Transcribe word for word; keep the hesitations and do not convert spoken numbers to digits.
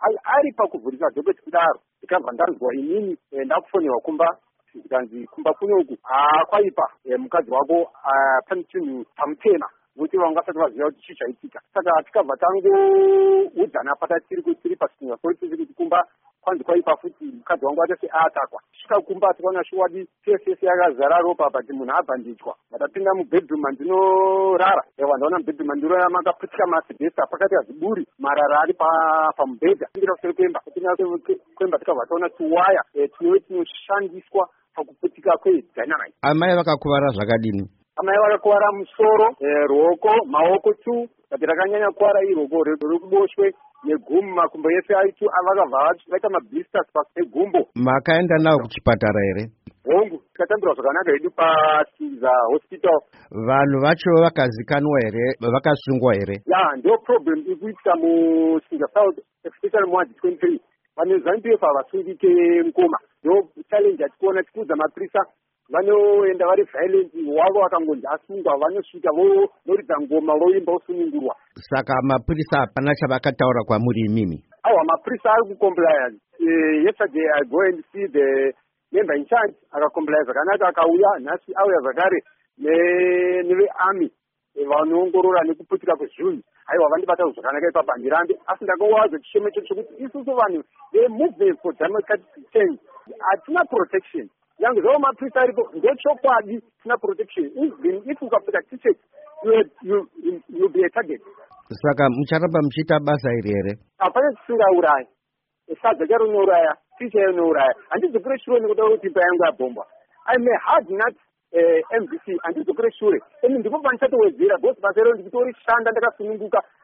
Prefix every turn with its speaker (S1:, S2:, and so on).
S1: ari pakuvhurisa dhoketi kudaro ndikabva ndanzwa inini ndakufoniwa kumba zikanzi kumba kunyoku kwaipa mukadzi wako pane chinhu pamutema kuti vangasati vaziva kuti chii chaitika. Saka tikabva tangoudzana patatiri tiri pasikunga politisi kuti kumba kwanzi kwaipa futi mukadzi wangu atese atakwa. Svika kumba tikaona shuwadi tese yese yakazara ropa but munhu abhandichwa. Ndapinda mubedroom ndinorara. Ewa ndaona mubedroom ndinora makaputika masibhesta pakati haziburi marara ari pamubhedha. Tingira kuseri kwemba. Tingira kwemba tikabva taona tuwaya tunove tunoshandiswa pakuputika kwedynamite.
S2: Amai vakakuvara zvakadini?
S1: Amai vakakuvara musoro, ruoko, maoko tu. Kati rakanyanya kuvara iroko rekuboshwe negumu makumbo ese aitu avakabva vaita mablisters pasi pegumbo.
S2: Makaenda nawo kuchipatara here?
S1: Hongu, tikatambirwa zvakanaka hedu paSiza hospital.
S2: Vanhu vacho vakazikanwa here, vakasungwa here?
S1: Ya, ndio problem ikuitika muSiza South, especially mu twenty-three. Vanhu ZANU-P F havasungike mukoma. Ndio challenge atikuona tikuudza maprisa vanoenda vari violent wavo vakangonzi asungwa vanosvika vonoridza ngoma voimba vosunungurwa.
S2: Saka mapurisa hapana chavakataura kwamuri imimi?
S1: Awa mapurisa ari kucomply. Yesterday I go and see the member in charge akacomply zvakanaka akauya nhasi auya zvakare nevearmy vanoongorora nekuputika kwezvinhu. Aiwa vandibata zvakanaka ipabhandirambe asi ndakawaza chisheme checho kuti isusu vanhu vemovement for democratic change hatina protection. Yangu zvawo maprisa aripo ndochokwadi tina protection. Even if ukapfuta t-shirt you you you be a target.
S2: Saka mucharamba muchiita basa iri here?
S1: Hapana tisingaurayi. Sadza charo rinouraya, ticha rinouraya. Handidzokere shure nekuda kuti imba yangu yabhombwa. I'm a hard nut M V C handidzokere shure. Eni ndipo pandichatowedzera because basa rero ndikutori shanda ndakasununguka